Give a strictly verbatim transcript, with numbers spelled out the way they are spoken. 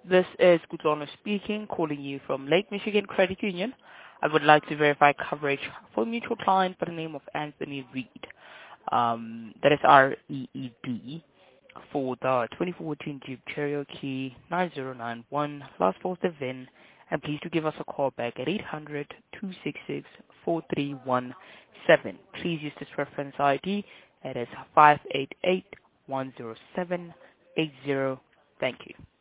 This is Kutlana speaking, calling you from Lake Michigan Credit Union. I would like to verify coverage for a mutual client by the name of Anthony Reed. Um, that is R E E D for the twenty fourteen Jeep Cherokee nine zero nine one, last four the V I N, and please do give us a call back at eight hundred, two six six, four three one seven. Please use this reference I D. It is five eight eight, one zero seven, eight zero. Thank you.